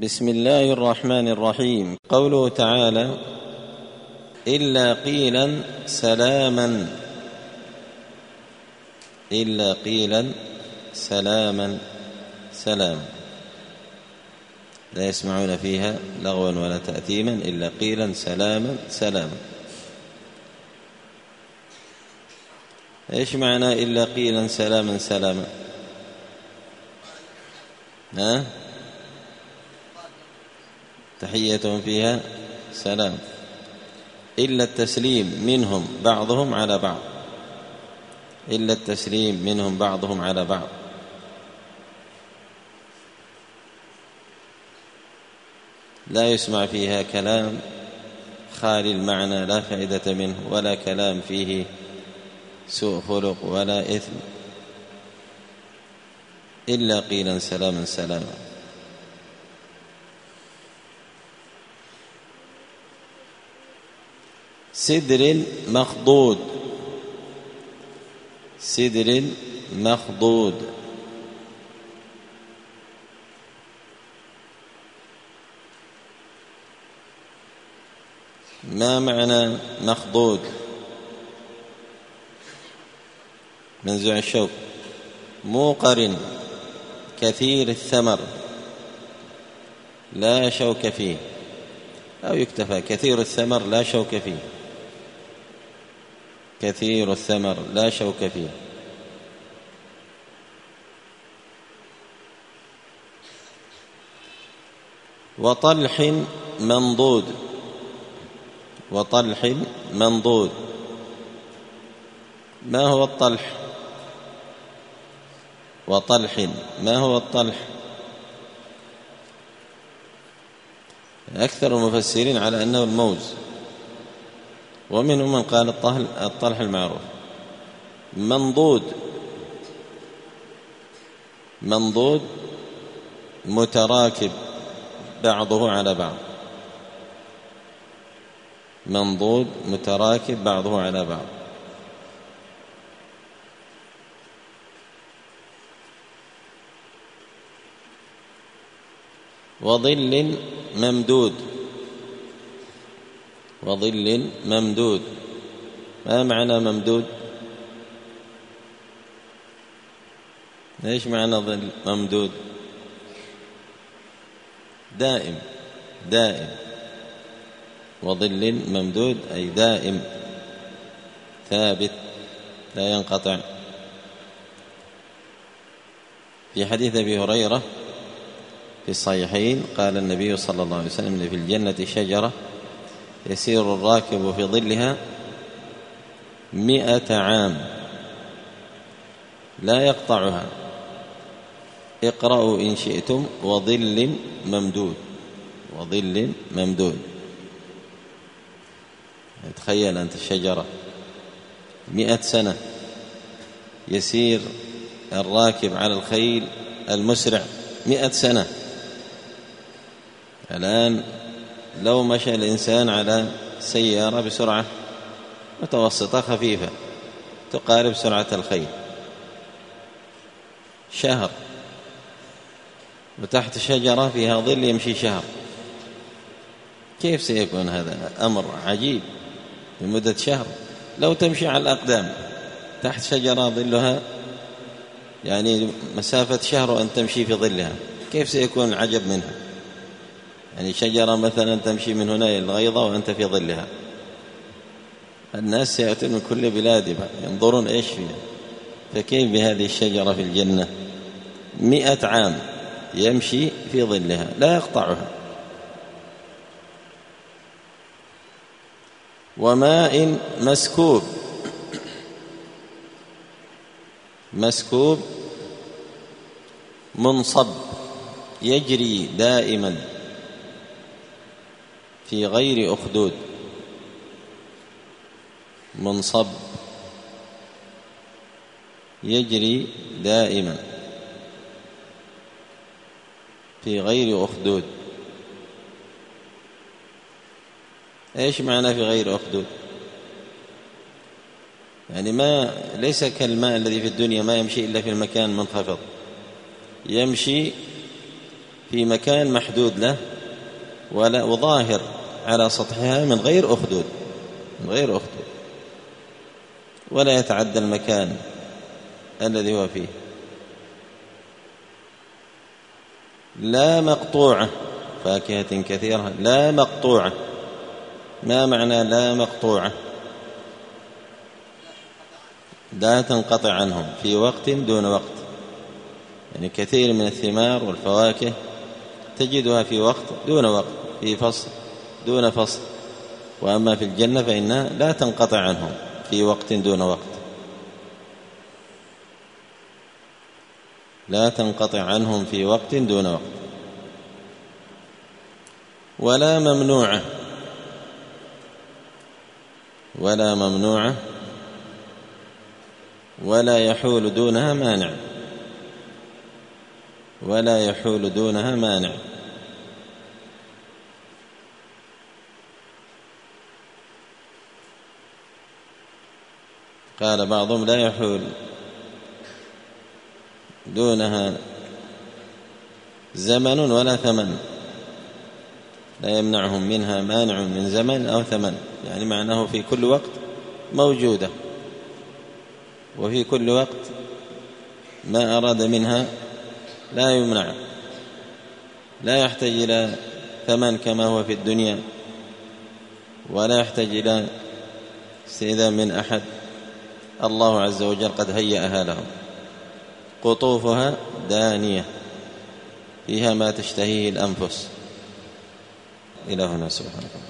بسم الله الرحمن الرحيم. قوله تعالى: إلا قيلا سلاما، إلا قيلا سلاما سلاما، لا يسمعون فيها لغوا ولا تأثيما إلا قيلا سلاما سلاما. إيش معنى إلا قيلا سلاما سلاما؟ تحية فيها سلام، إلا التسليم منهم بعضهم على بعض، إلا التسليم منهم بعضهم على بعض. لا يسمع فيها كلام خالي المعنى لا فائدة منه، ولا كلام فيه سوء خلق ولا إثم، إلا قيلا سلاما سلاما. سدر مخضود، سدر مخضود، ما معنى مخضود؟ منزوع الشوك، موقر كثير الثمر لا شوك فيه، أو يكتفى كثير الثمر لا شوك فيه، كثير الثمر لا شوك فيه. وطلح منضود، وطلح منضود، ما هو الطلح؟ وطلح، ما هو الطلح؟ أكثر المفسرين على أنه الموز، ومنهم من قال الطلح المعروف. منضود، منضود متراكب بعضه على بعض، منضود متراكب بعضه على بعض. وظل ممدود، وظل ممدود، ما معنى ممدود؟ ايش معنى ظل ممدود؟ دائم، دائم. وظل ممدود أي دائم ثابت لا ينقطع. في حديث أبي هريرة في الصحيحين قال النبي صلى الله عليه وسلم: في الجنة شجرة يسير الراكب في ظلها 100 عام لا يقطعها، اقرأوا إن شئتم وظل ممدود، وظل ممدود. تخيل أنت الشجرة 100 سنة يسير الراكب على الخيل المسرع 100 سنة. الآن لو مشى الإنسان على سيارة بسرعة متوسطة خفيفة تقارب سرعة الخيل، شهر وتحت شجرة فيها ظل يمشي شهر، كيف سيكون هذا؟ أمر عجيب. لمدة شهر لو تمشي على الأقدام تحت شجرة ظلها يعني مسافة شهر وأن تمشي في ظلها، كيف سيكون العجب منها؟ يعني شجرة مثلا تمشي من هنا إلى الغيضة وأنت في ظلها، الناس سيأتون من كل بلاد ينظرون إيش فيها، فكيف بهذه الشجرة في الجنة 100 عام يمشي في ظلها لا يقطعها. وماء مسكوب، مسكوب منصب يجري دائما في غير أخدود، منصب يجري دائما في غير أخدود. إيش معنى في غير أخدود؟ يعني ما ليس كالماء الذي في الدنيا ما يمشي إلا في المكان منخفض، يمشي في مكان محدود له وظاهر على سطحها من غير أخدود ولا يتعدى المكان الذي هو فيه. لا مقطوعة، فاكهة كثيرة لا مقطوعة. ما معنى لا مقطوعة؟ لا تنقطع عنهم في وقت دون وقت، يعني كثير من الثمار والفواكه تجدها في وقت دون وقت، في فصل دون فصل. وأما في الجنة فإنها لا تنقطع عنهم في وقت دون وقت، لا تنقطع عنهم في وقت دون وقت. ولا ممنوعة، ولا ممنوعة ولا يحول دونها مانع، ولا يحول دونها مانع. قال بعضهم لا يحول دونها زمن ولا ثمن، لا يمنعهم منها مانع من زمن أو ثمن، يعني معناه في كل وقت موجودة، وفي كل وقت ما أراد منها لا يمنع، لا يحتاج إلى ثمن كما هو في الدنيا، ولا يحتاج إلى استئذان من أحد. الله عز وجل قد هيأها لهم. قطوفها دانية فيها ما تشتهيه الأنفس. إلهنا سبحانه.